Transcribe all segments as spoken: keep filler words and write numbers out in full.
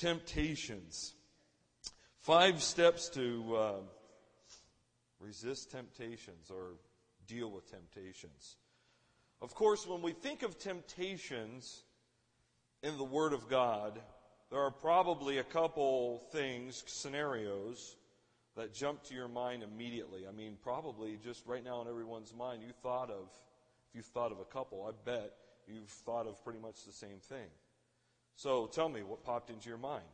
temptations. Five steps to uh, resist temptations or deal with temptations. Of course, when we think of temptations in the Word of God, there are probably a couple things, scenarios, that jump to your mind immediately. I mean, probably just right now in everyone's mind, you thought of, if you've thought of a couple, I bet you've thought of pretty much the same thing. So tell me, what popped into your mind?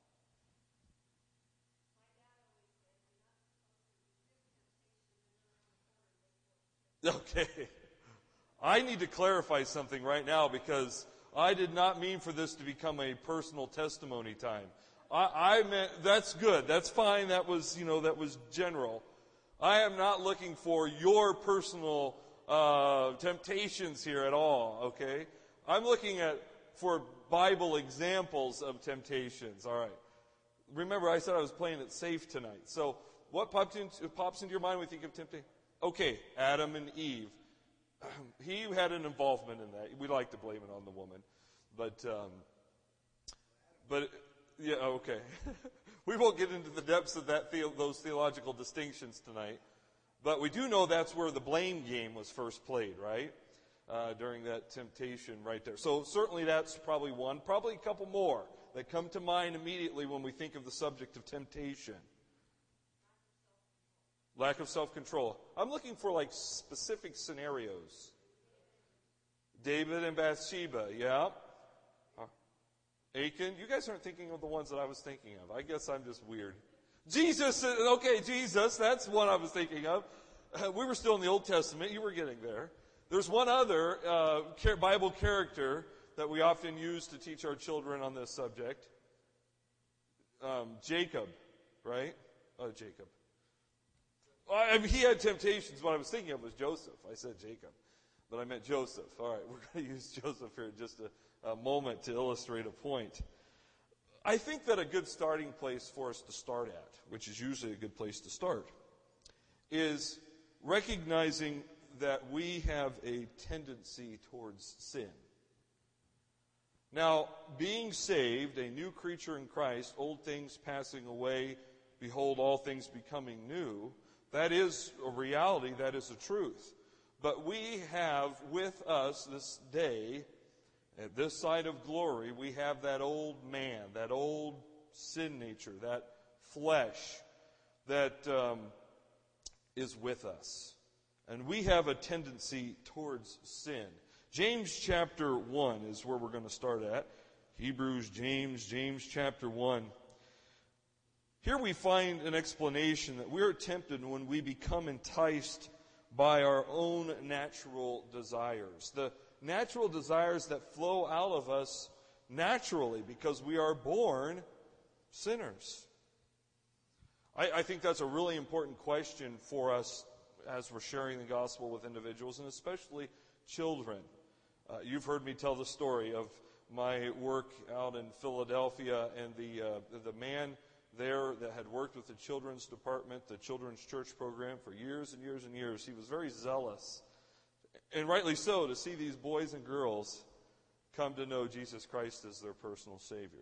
Okay. I need to clarify something right now because I did not mean for this to become a personal testimony time. I, I meant, that's good. That's fine. That was, you know, that was general. I am not looking for your personal uh, temptations here at all, okay? I'm looking at for Bible examples of temptations. All right. Remember, I said I was playing it safe tonight. So what popped into, pops into your mind when you think of temptation? Okay, Adam and Eve. He had an involvement in that. We like to blame it on the woman. But, um, but yeah, okay. We won't get into the depths of that the- those theological distinctions tonight. But we do know that's where the blame game was first played, right? Uh, during that temptation right there. So certainly that's probably one. Probably a couple more that come to mind immediately when we think of the subject of temptation. Lack of self-control. I'm looking for like specific scenarios. David and Bathsheba, yeah. Uh, Achan, you guys aren't thinking of the ones that I was thinking of. I guess I'm just weird. Jesus, okay, Jesus, that's one I was thinking of. Uh, we were still in the Old Testament. You were getting there. There's one other uh, Bible character that we often use to teach our children on this subject. Um, Jacob, right? Oh, Jacob. I mean, he had temptations. What I was thinking of was Joseph. I said Jacob, but I meant Joseph. All right, we're going to use Joseph here in just a, a moment to illustrate a point. I think that a good starting place for us to start at, which is usually a good place to start, is recognizing that we have a tendency towards sin. Now, being saved, a new creature in Christ, old things passing away, behold, all things becoming new, that is a reality, that is a truth. But we have with us this day, at this side of glory, we have that old man, that old sin nature, that flesh that um, is with us. And we have a tendency towards sin. James chapter one is where we're going to start at. Hebrews, James, James chapter one. Here we find an explanation that we are tempted when we become enticed by our own natural desires. The natural desires that flow out of us naturally because we are born sinners. I, I think that's a really important question for us as we're sharing the gospel with individuals and especially children. Uh, you've heard me tell the story of my work out in Philadelphia and the uh, the man there that had worked with the children's department, the children's church program for years and years and years. He was very zealous, and rightly so, to see these boys and girls come to know Jesus Christ as their personal Savior.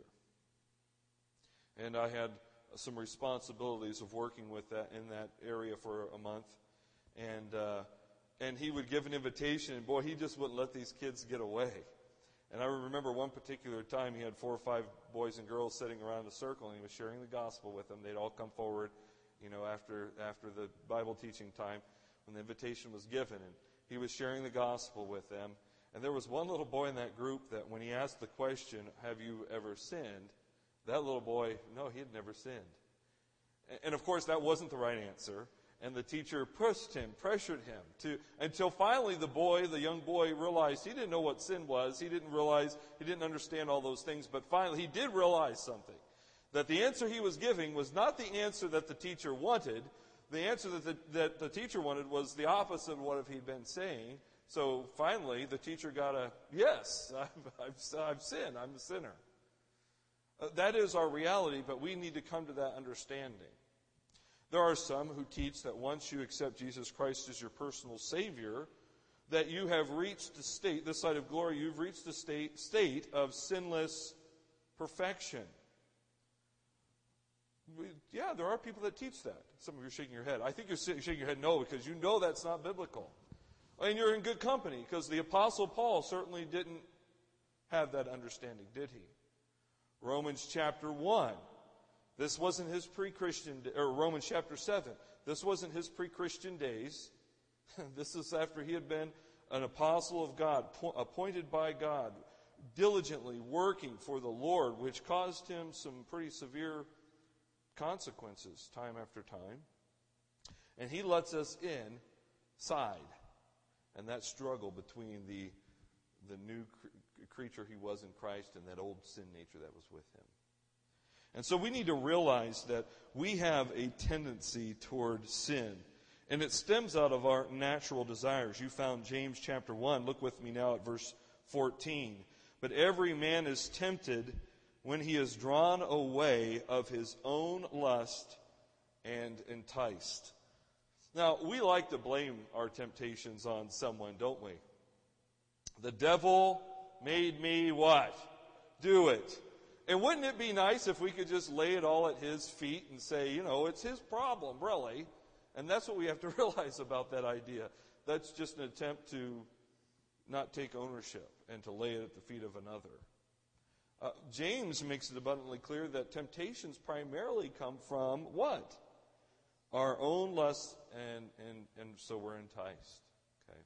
And I had some responsibilities of working with that in that area for a month, and uh, and he would give an invitation, and boy, he just wouldn't let these kids get away. And I remember one particular time he had four or five boys and girls sitting around a circle, and he was sharing the gospel with them. They'd all come forward, you know, after after the Bible teaching time when the invitation was given. And he was sharing the gospel with them. And there was one little boy in that group that when he asked the question, have you ever sinned? That little boy, no, he had never sinned. And, and of course, that wasn't the right answer. And the teacher pushed him, pressured him to, until finally the boy, the young boy, realized he didn't know what sin was. He didn't realize, he didn't understand all those things. But finally, he did realize something. That the answer he was giving was not the answer that the teacher wanted. The answer that the, that the teacher wanted was the opposite of what he'd been saying. So finally, the teacher got a, yes, I've, I've, I've sinned. I'm a sinner. Uh, that is our reality, but we need to come to that understanding. There are some who teach that once you accept Jesus Christ as your personal Savior, that you have reached the state, this side of glory, you've reached the state, state of sinless perfection. Yeah, there are people that teach that. Some of you are shaking your head. I think you're shaking your head no, because you know that's not biblical. And you're in good company, because the Apostle Paul certainly didn't have that understanding, did he? Romans chapter one. This wasn't his pre-Christian, or Romans chapter seven. This wasn't his pre-Christian days. This is after he had been an apostle of God, appointed by God, diligently working for the Lord, which caused him some pretty severe consequences time after time. And he lets us inside. And that struggle between the, the new cr- creature he was in Christ and that old sin nature that was with him. And so we need to realize that we have a tendency toward sin. And it stems out of our natural desires. You found James chapter one. Look with me now at verse fourteen. But every man is tempted when he is drawn away of his own lust and enticed. Now, we like to blame our temptations on someone, don't we? The devil made me what? Do it. And wouldn't it be nice if we could just lay it all at his feet and say, you know, it's his problem, really. And that's what we have to realize about that idea. That's just an attempt to not take ownership and to lay it at the feet of another. Uh, James makes it abundantly clear that temptations primarily come from what? Our own lusts, and, and, and so we're enticed. Okay.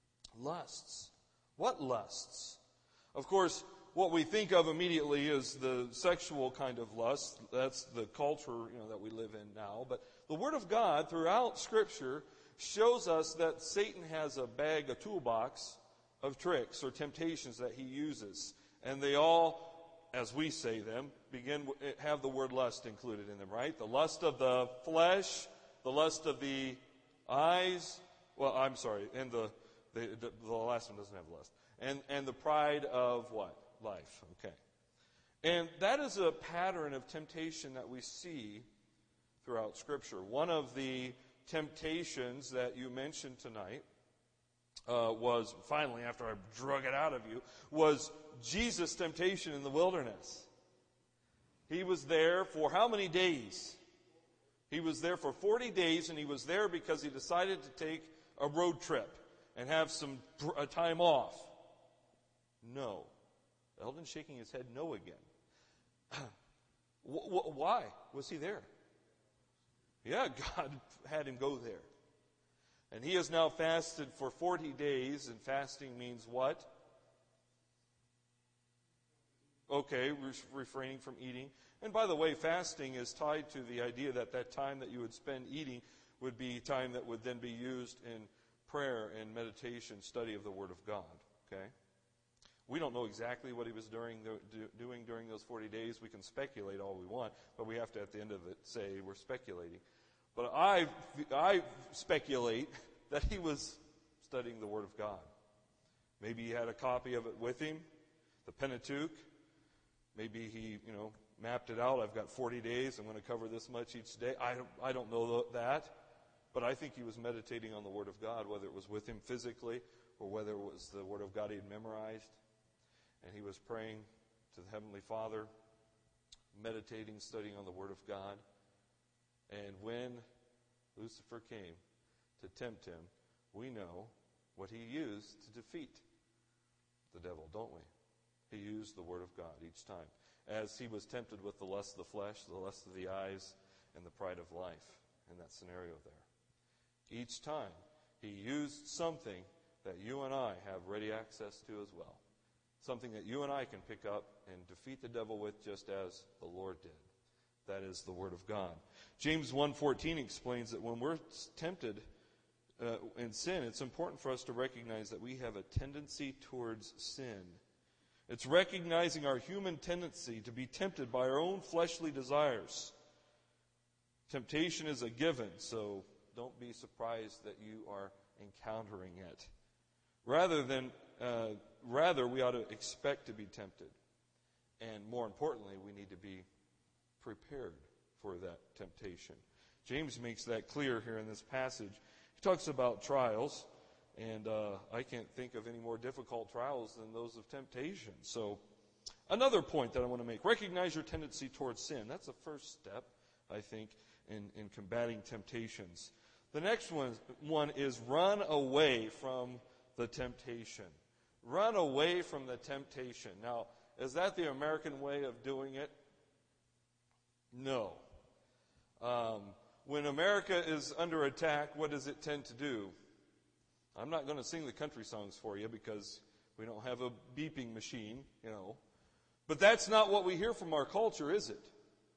Lusts. What lusts? Of course, what we think of immediately is the sexual kind of lust. That's the culture, you know, that we live in now. But the Word of God throughout Scripture shows us that Satan has a bag, a toolbox of tricks or temptations that he uses. And they all, as we say them, begin have the word lust included in them, right? The lust of the flesh, the lust of the eyes. Well, I'm sorry, and the the, the, the last one doesn't have lust. And and the pride of what? Life. Okay. And that is a pattern of temptation that we see throughout Scripture. One of the temptations that you mentioned tonight uh, was, finally, after I drug it out of you, was Jesus' temptation in the wilderness. He was there for how many days? He was there for forty days, and he was there because he decided to take a road trip and have some a time off. No. Eldon's shaking his head no again. Why was he there? Yeah, God had him go there. And he has now fasted for forty days, and fasting means what? Okay, refraining from eating. And by the way, fasting is tied to the idea that that time that you would spend eating would be time that would then be used in prayer and meditation, study of the Word of God. Okay? We don't know exactly what he was during the, do, doing during those forty days. We can speculate all we want, but we have to, at the end of it, say we're speculating. But I, I speculate that he was studying the Word of God. Maybe he had a copy of it with him, the Pentateuch. Maybe he, you know, mapped it out. I've got forty days. I'm going to cover this much each day. I don't, I don't know that. But I think he was meditating on the Word of God, whether it was with him physically or whether it was the Word of God he had memorized. And he was praying to the Heavenly Father, meditating, studying on the Word of God. And when Lucifer came to tempt him, we know what he used to defeat the devil, don't we? He used the Word of God each time. As he was tempted with the lust of the flesh, the lust of the eyes, and the pride of life in that scenario there. Each time, he used something that you and I have ready access to as well. Something that you and I can pick up and defeat the devil with just as the Lord did. That is the Word of God. James one fourteen explains that when we're tempted uh, in sin, it's important for us to recognize that we have a tendency towards sin. It's recognizing our human tendency to be tempted by our own fleshly desires. Temptation is a given, so don't be surprised that you are encountering it. Rather than, uh, rather, we ought to expect to be tempted. And more importantly, we need to be prepared for that temptation. James makes that clear here in this passage. He talks about trials, and uh, I can't think of any more difficult trials than those of temptation. So, another point that I want to make, recognize your tendency towards sin. That's the first step. I think, in, in combating temptations. The next one, one is run away from the temptation. Run away from the temptation. Now, is that the American way of doing it? No. Um, when America is under attack, what does it tend to do? I'm not going to sing the country songs for you because we don't have a beeping machine, you know. But that's not what we hear from our culture, is it?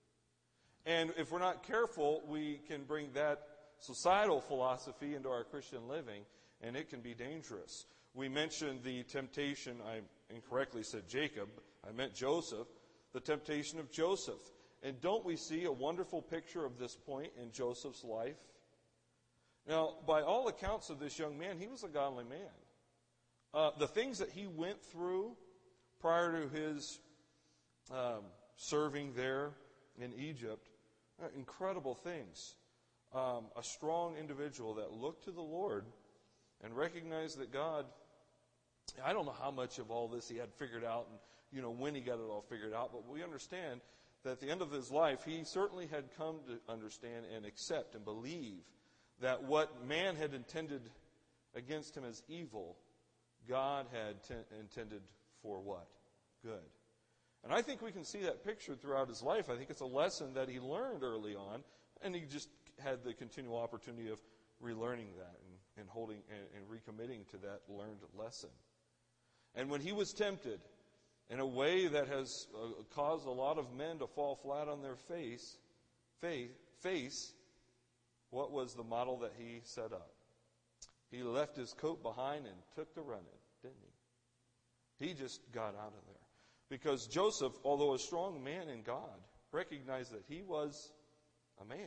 And if we're not careful, we can bring that societal philosophy into our Christian living, and it can be dangerous. We mentioned the temptation, I incorrectly said Jacob, I meant Joseph, the temptation of Joseph. And don't we see a wonderful picture of this point in Joseph's life? Now, by all accounts of this young man, he was a godly man. Uh, the things that he went through prior to his um, serving there in Egypt, uh, incredible things. Um, a strong individual that looked to the Lord and recognized that God, I don't know how much of all this he had figured out and, you know, when he got it all figured out, but we understand that at the end of his life, he certainly had come to understand and accept and believe that what man had intended against him as evil, God had t- intended for what? Good. And I think we can see that picture throughout his life. I think it's a lesson that he learned early on, and he just had the continual opportunity of relearning that and, and holding and, and recommitting to that learned lesson. And when he was tempted in a way that has uh, caused a lot of men to fall flat on their face, face, face, what was the model that he set up? He left his coat behind and took to running, didn't he? He just got out of there. Because Joseph, although a strong man in God, recognized that he was a man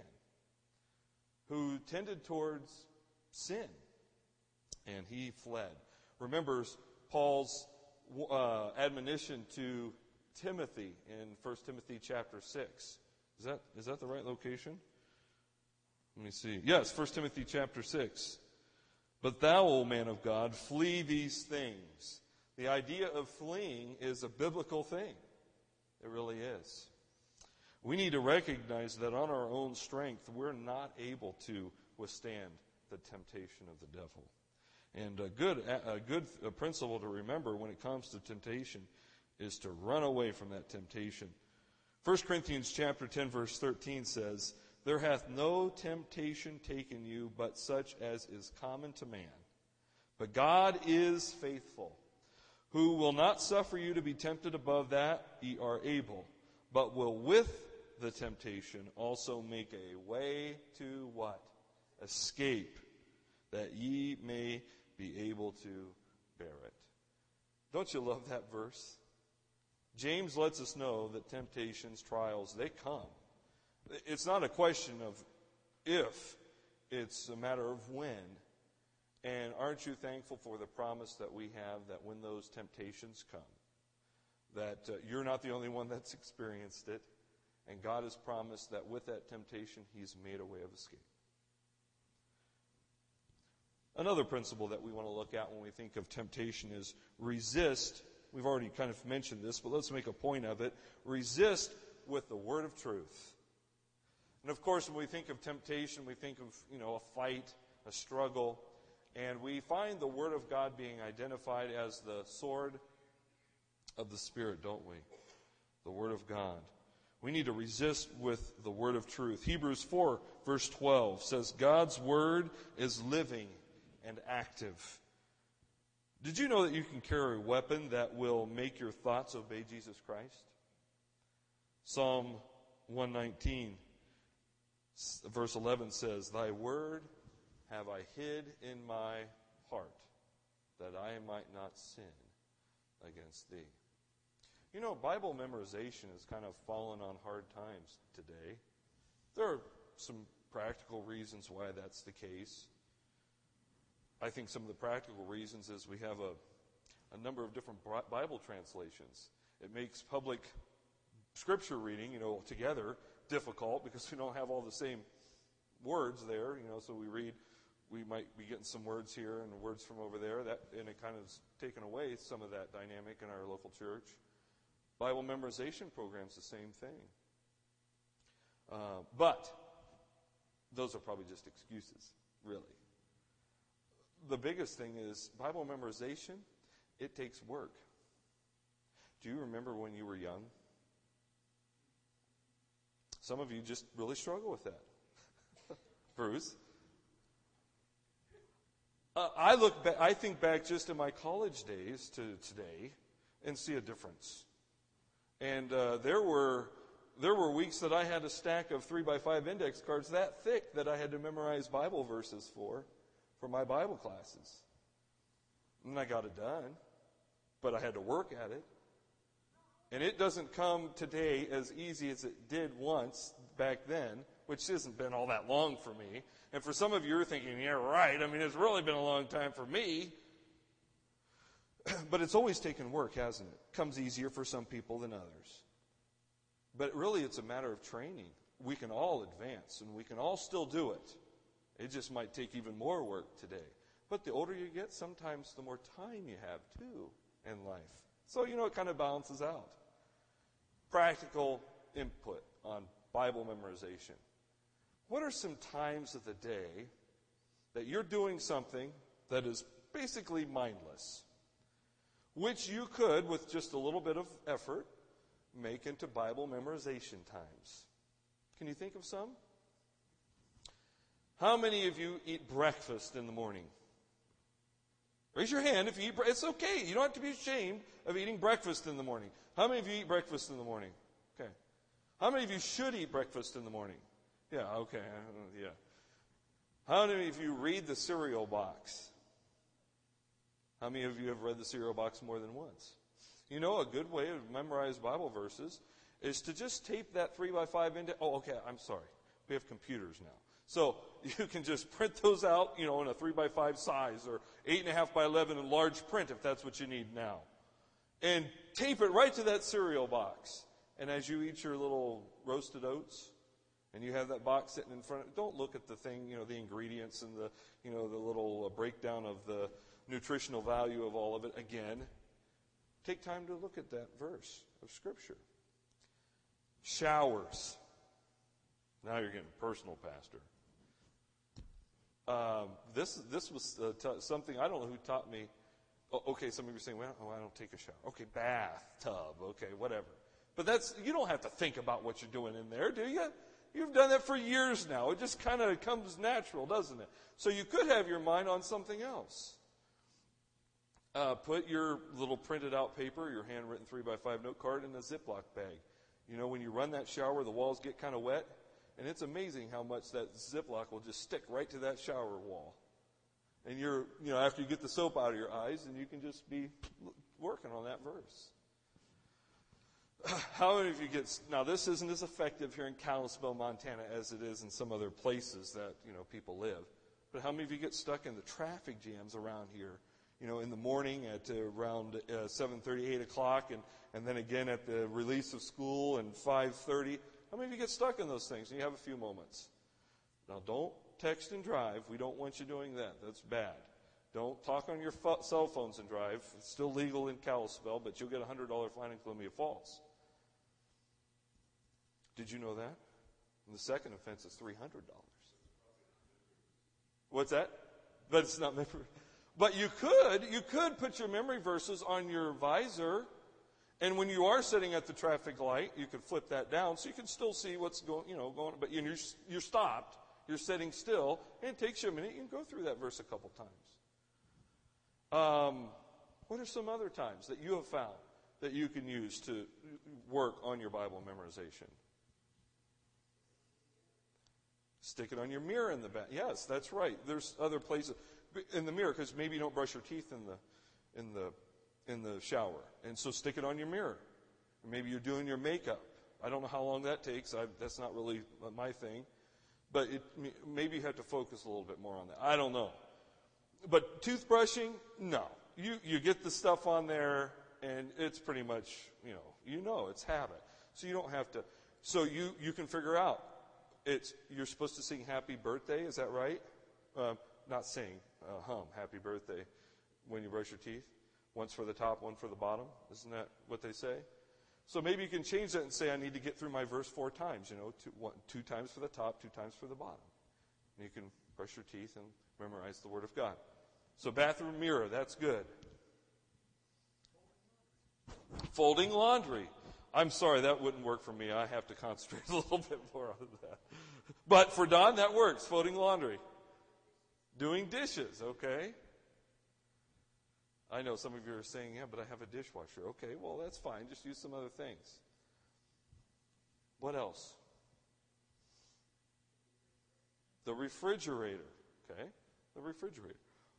who tended towards sin, and he fled. Remembers Paul's uh, admonition to Timothy in First Timothy chapter six. Is that is that the right location? Let me see. Yes, First Timothy chapter six. But thou, O man of God, flee these things. The idea of fleeing is a biblical thing. It really is. We need to recognize that on our own strength, we're not able to withstand the temptation of the devil. And a good, a good principle to remember when it comes to temptation is to run away from that temptation. First Corinthians chapter ten, verse thirteen says, "There hath no temptation taken you but such as is common to man. But God is faithful, who will not suffer you to be tempted above that ye are able, but will with the temptation also make a way to what? Escape, that ye may be able to bear it." Don't you love that verse? James lets us know that temptations, trials, they come. It's not a question of if, it's a matter of when. And aren't you thankful for the promise that we have that when those temptations come, that uh, you're not the only one that's experienced it, and God has promised that with that temptation, He's made a way of escape. Another principle that we want to look at when we think of temptation is resist. We've already kind of mentioned this, but let's make a point of it. Resist with the word of truth. And of course, when we think of temptation, we think of, you know, a fight, a struggle. And we find the Word of God being identified as the sword of the Spirit, don't we? The Word of God. We need to resist with the Word of truth. Hebrews four, verse twelve says, God's Word is living and active. Did you know that you can carry a weapon that will make your thoughts obey Jesus Christ? Psalm one nineteen, verse eleven says, Thy Word have I hid in my heart, that I might not sin against thee. You know, Bible memorization has kind of fallen on hard times today. There are some practical reasons why that's the case. I think some of the practical reasons is we have a, a number of different Bible translations. It makes public scripture reading, you know, together difficult because we don't have all the same words there, you know, so we read, we might be getting some words here and words from over there, that, and it kind of has taken away some of that dynamic in our local church. Bible memorization program's the same thing. Uh, but those are probably just excuses, really. The biggest thing is Bible memorization, it takes work. Do you remember when you were young? Some of you just really struggle with that. Bruce? Uh, I look back, I think back just in my college days to today and see a difference. And uh, there were there were weeks that I had a stack of three by five index cards that thick that I had to memorize Bible verses for, for my Bible classes. And I got it done, but I had to work at it. And it doesn't come today as easy as it did once back then, which hasn't been all that long for me. And for some of you, you're thinking, yeah, right. I mean, it's really been a long time for me. But it's always taken work, hasn't it? Comes easier for some people than others. But really, it's a matter of training. We can all advance, and we can all still do it. It just might take even more work today. But the older you get, sometimes the more time you have, too, in life. So, you know, it kind of balances out. Practical input on Bible memorization. What are some times of the day that you're doing something that is basically mindless, which you could, with just a little bit of effort, make into Bible memorization times? Can you think of some? How many of you eat breakfast in the morning? Raise your hand if you eat. It's okay. You don't have to be ashamed of eating breakfast in the morning. How many of you eat breakfast in the morning? Okay. How many of you should eat breakfast in the morning? Yeah, okay. Yeah. How many of you read the cereal box? How many of you have read the cereal box more than once? You know, a good way to memorize Bible verses is to just tape that three by five into. Oh, okay. I'm sorry. We have computers now. So you can just print those out, you know, in a three by five size or eight and a half by eleven in large print if that's what you need now. And tape it right to that cereal box. And as you eat your little roasted oats, and you have that box sitting in front of, don't look at the thing, you know, the ingredients and the, you know, the little uh, breakdown of the nutritional value of all of it again. Take time to look at that verse of Scripture. Showers. Now you're getting personal, Pastor. Um, this this was uh, t- something, I don't know who taught me. Oh, okay, some of you are saying, well, oh, I don't take a shower. Okay, bathtub. Okay, whatever. But that's, you don't have to think about what you're doing in there, do you? You've done that for years now. It just kind of comes natural, doesn't it? So you could have your mind on something else. Uh, put your little printed out paper, your handwritten three by five note card in a Ziploc bag. You know, when you run that shower, the walls get kind of wet. And it's amazing how much that Ziploc will just stick right to that shower wall. And you're, you know, after you get the soap out of your eyes, and you can just be working on that verse. How many of you get, now this isn't as effective here in Kalispell, Montana as it is in some other places that, you know, people live. But how many of you get stuck in the traffic jams around here? You know, in the morning at uh, around uh, seven thirty, eight o'clock, and, and then again at the release of school and five thirty. How many of you get stuck in those things and you have a few moments? Now, don't text and drive. We don't want you doing that. That's bad. Don't talk on your fo- cell phones and drive. It's still legal in Kalispell, but you'll get a one hundred dollars fine in Columbia Falls. Did you know that? And the second offense is three hundred dollars. What's that? But it's not meant for... But you could, you could put your memory verses on your visor, and when you are sitting at the traffic light, you could flip that down so you can still see what's going, you know, going. But you're you're stopped, you're sitting still, and it takes you a minute. You can go through that verse a couple times. Um, what are some other times that you have found that you can use to work on your Bible memorization? Stick it on your mirror in the back. Yes, that's right. There's other places in the mirror because maybe you don't brush your teeth in the in the in the shower, and so stick it on your mirror. Or maybe you're doing your makeup. I don't know how long that takes. I, that's not really my thing, but it, maybe you have to focus a little bit more on that. I don't know. But toothbrushing, no. You you get the stuff on there, and it's pretty much you know you know it's habit. So you don't have to. So you you can figure out. It's you're supposed to sing Happy Birthday. Is that right? Uh, not sing. Uh, hum Happy Birthday when you brush your teeth. Once for the top, one for the bottom. Isn't that what they say? So maybe you can change that and say, I need to get through my verse four times, you know, two, one, two times for the top, two times for the bottom. And you can brush your teeth and memorize the Word of God. So bathroom mirror, that's good. Folding laundry. I'm sorry, that wouldn't work for me. I have to concentrate a little bit more on that. But for Don, that works, folding laundry. Doing dishes, okay. I know some of you are saying, yeah, but I have a dishwasher. Okay, well, that's fine. Just use some other things. What else? The refrigerator, okay? The refrigerator.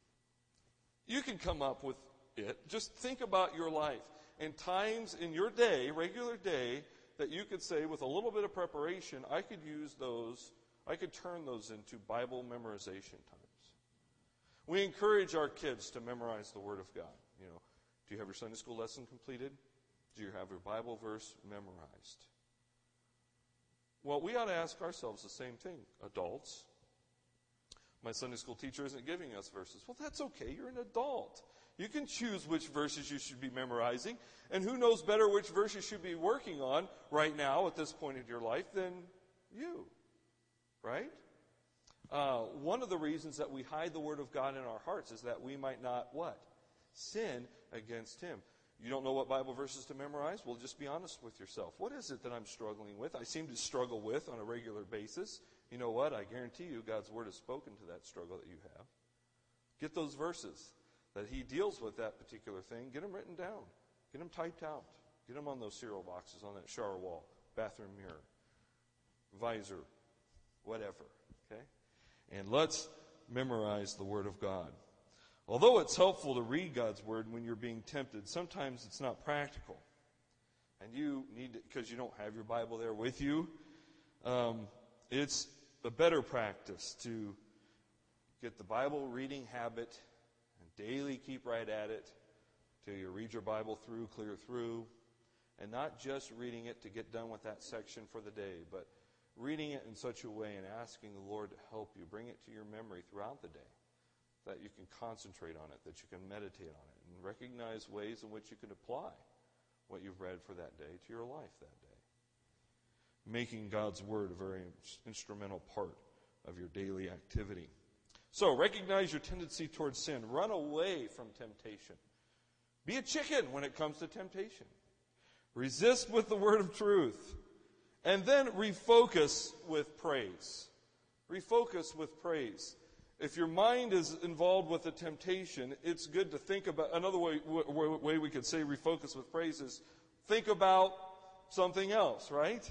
You can come up with it. Just think about your life and times in your day, regular day, that you could say with a little bit of preparation, I could use those, I could turn those into Bible memorization times. We encourage our kids to memorize the Word of God. You know, do you have your Sunday school lesson completed? Do you have your Bible verse memorized? Well, we ought to ask ourselves the same thing, adults. My Sunday school teacher isn't giving us verses. Well, that's okay. You're an adult. You can choose which verses you should be memorizing. And who knows better which verse you should be working on right now at this point in your life than you, right? Uh, one of the reasons that we hide the Word of God in our hearts is that we might not, what? Sin against Him. You don't know what Bible verses to memorize? Well, just be honest with yourself. What is it that I'm struggling with? I seem to struggle with on a regular basis. You know what? I guarantee you God's Word has spoken to that struggle that you have. Get those verses that He deals with that particular thing. Get them written down. Get them typed out. Get them on those cereal boxes, on that shower wall, bathroom mirror, visor, whatever. Okay? And let's memorize the Word of God. Although it's helpful to read God's Word when you're being tempted, sometimes it's not practical. And you need to, because you don't have your Bible there with you, um, it's a better practice to get the Bible reading habit and daily keep right at it till you read your Bible through, clear through, and not just reading it to get done with that section for the day, but reading it in such a way and asking the Lord to help you, bring it to your memory throughout the day, that you can concentrate on it, that you can meditate on it, and recognize ways in which you can apply what you've read for that day to your life that day. Making God's Word a very instrumental part of your daily activity. So, recognize your tendency towards sin. Run away from temptation. Be a chicken when it comes to temptation. Resist with the word of truth. And then refocus with praise. Refocus with praise. If your mind is involved with a temptation, it's good to think about, another way, w- way we could say refocus with praise is think about something else, right?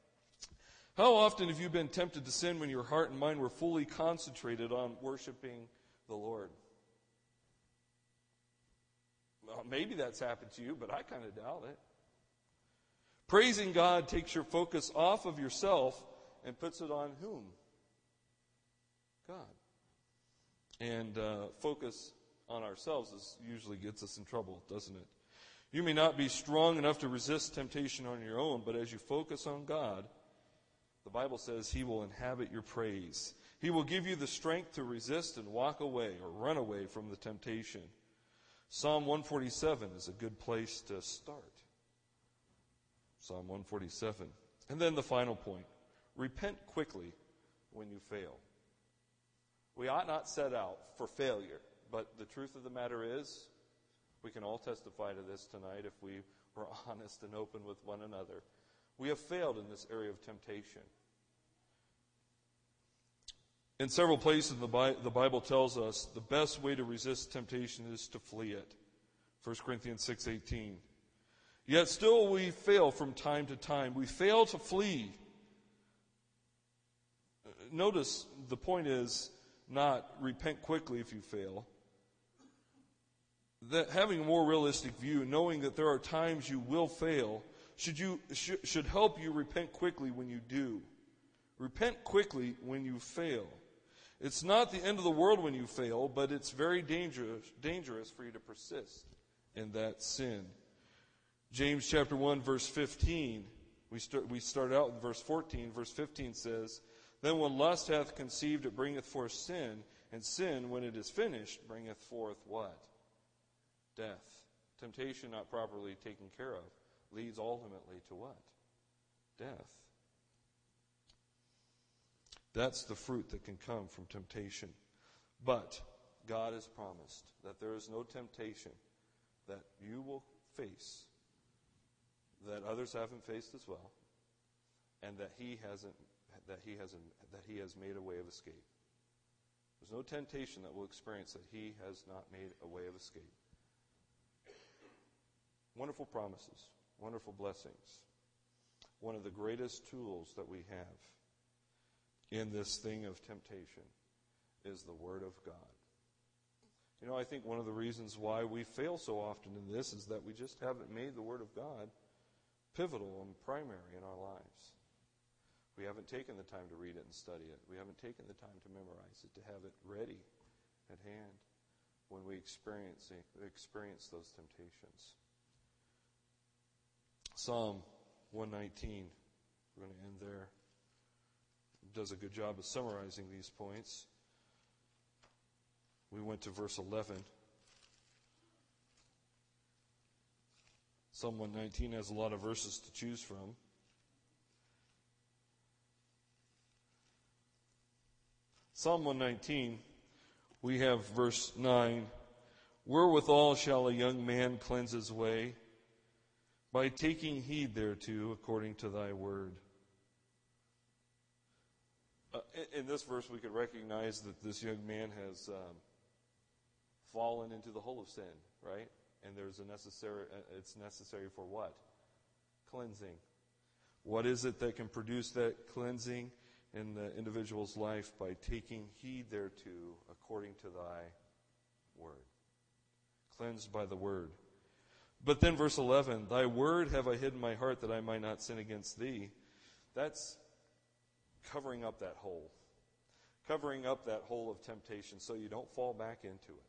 How often have you been tempted to sin when your heart and mind were fully concentrated on worshiping the Lord? Well, maybe that's happened to you, but I kind of doubt it. Praising God takes your focus off of yourself and puts it on whom? God. And uh, focus on ourselves is, usually gets us in trouble, doesn't it? You may not be strong enough to resist temptation on your own, but as you focus on God, the Bible says He will inhabit your praise. He will give you the strength to resist and walk away or run away from the temptation. Psalm one forty-seven is a good place to start. Psalm one forty-seven. And then the final point. Repent quickly when you fail. We ought not set out for failure, but the truth of the matter is, we can all testify to this tonight if we were honest and open with one another. We have failed in this area of temptation. In several places in the Bible, the Bible tells us the best way to resist temptation is to flee it. First Corinthians six eighteen. Yet still we fail from time to time. We fail to flee. Notice the point is not repent quickly if you fail. That having a more realistic view, knowing that there are times you will fail, should you should, should help you repent quickly when you do. Repent quickly when you fail. It's not the end of the world when you fail, but it's very dangerous dangerous for you to persist in that sin. James chapter one, verse fifteen, we start, we start out in verse fourteen. Verse fifteen says, Then when lust hath conceived, it bringeth forth sin, and sin, when it is finished, bringeth forth what? Death. Temptation not properly taken care of leads ultimately to what? Death. That's the fruit that can come from temptation. But God has promised that there is no temptation that you will face that others haven't faced as well, and that He hasn't that He hasn't that He has made a way of escape. There's no temptation that we'll experience that He has not made a way of escape. Wonderful promises, wonderful blessings. One of the greatest tools that we have in this thing of temptation is the Word of God. You know, I think one of the reasons why we fail so often in this is that we just haven't made the Word of God pivotal and primary in our lives. We haven't taken the time to read it and study it. We haven't taken the time to memorize it, to have it ready at hand when we experience, experience those temptations. Psalm one nineteen, we're going to end there, does a good job of summarizing these points. We went to verse eleven. Psalm one nineteen has a lot of verses to choose from. Psalm one nineteen, we have verse nine. Wherewithal shall a young man cleanse his way? By taking heed thereto according to thy word. Uh, in, in this verse we could recognize that this young man has um, fallen into the hole of sin, right? And there's a necessary, it's necessary for what? Cleansing. What is it that can produce that cleansing in the individual's life? By taking heed thereto according to thy word. Cleansed by the word. But then verse eleven, thy word have I hid in my heart that I might not sin against thee. That's covering up that hole. Covering up that hole of temptation so you don't fall back into it.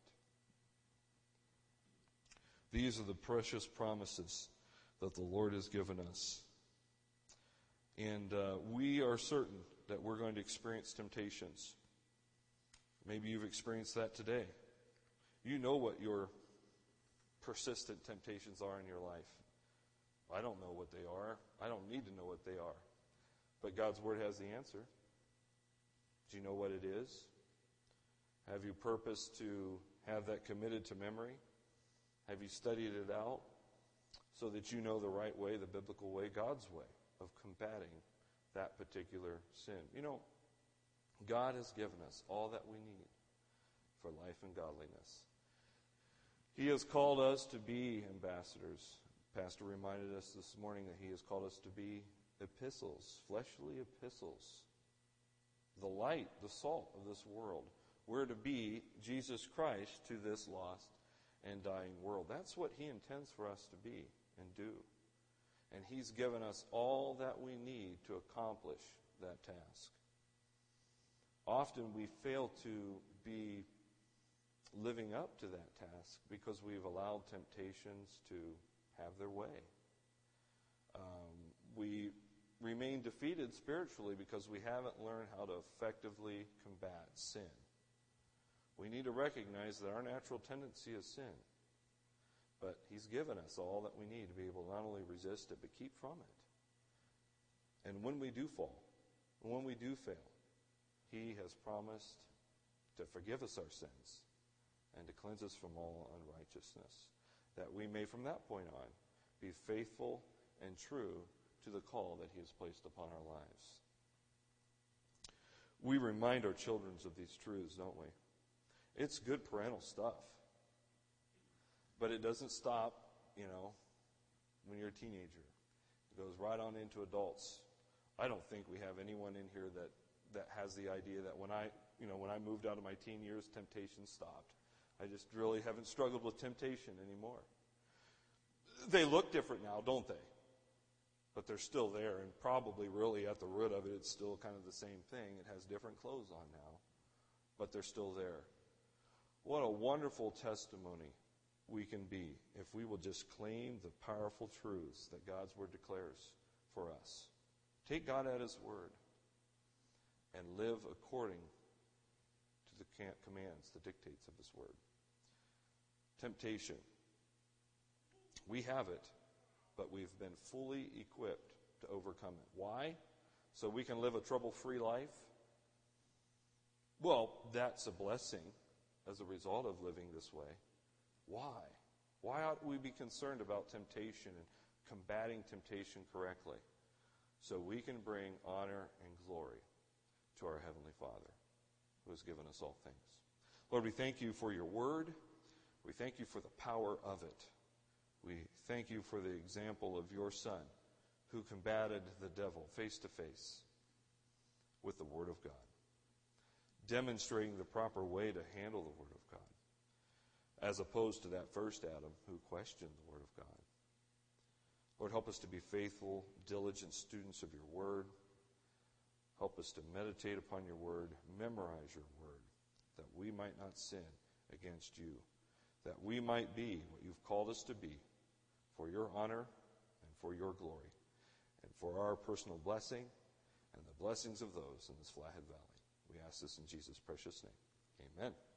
These are the precious promises that the Lord has given us. And uh, we are certain that we're going to experience temptations. Maybe you've experienced that today. You know what your persistent temptations are in your life. I don't know what they are. I don't need to know what they are. But God's Word has the answer. Do you know what it is? Have you purposed to have that committed to memory? Have you studied it out so that you know the right way, the biblical way, God's way of combating that particular sin? You know, God has given us all that we need for life and godliness. He has called us to be ambassadors. Pastor reminded us this morning that He has called us to be epistles, fleshly epistles. The light, the salt of this world. We're to be Jesus Christ to this lost and dying world. That's what He intends for us to be and do. And He's given us all that we need to accomplish that task. Often we fail to be living up to that task because we've allowed temptations to have their way. Um, we remain defeated spiritually because we haven't learned how to effectively combat sin. We need to recognize that our natural tendency is sin. But He's given us all that we need to be able to not only resist it, but keep from it. And when we do fall, when we do fail, He has promised to forgive us our sins and to cleanse us from all unrighteousness, that we may from that point on be faithful and true to the call that He has placed upon our lives. We remind our children of these truths, don't we? It's good parental stuff. But it doesn't stop, you know, when you're a teenager. It goes right on into adults. I don't think we have anyone in here that, that has the idea that when I, you know, when I moved out of my teen years, temptation stopped. I just really haven't struggled with temptation anymore. They look different now, don't they? But they're still there, and probably really at the root of it, it's still kind of the same thing. It has different clothes on now, but they're still there. What a wonderful testimony we can be if we will just claim the powerful truths that God's Word declares for us. Take God at His Word and live according to the commands, the dictates of His Word. Temptation. We have it. but we've been fully equipped to overcome it. Why? So we can live a trouble-free life? Well, that's a blessing as a result of living this way. Why? Why ought we be concerned about temptation and combating temptation correctly? So we can bring honor and glory to our Heavenly Father, who has given us all things. Lord, we thank you for your word. We thank you for the power of it. We thank you for the example of your Son, who combated the devil face to face with the Word of God, demonstrating the proper way to handle the Word of God, as opposed to that first Adam who questioned the Word of God. Lord, help us to be faithful, diligent students of your Word. Help us to meditate upon your Word, memorize your Word, that we might not sin against you, that we might be what you've called us to be for your honor and for your glory, and for our personal blessing and the blessings of those in this Flathead Valley. We ask this in Jesus' precious name. Amen.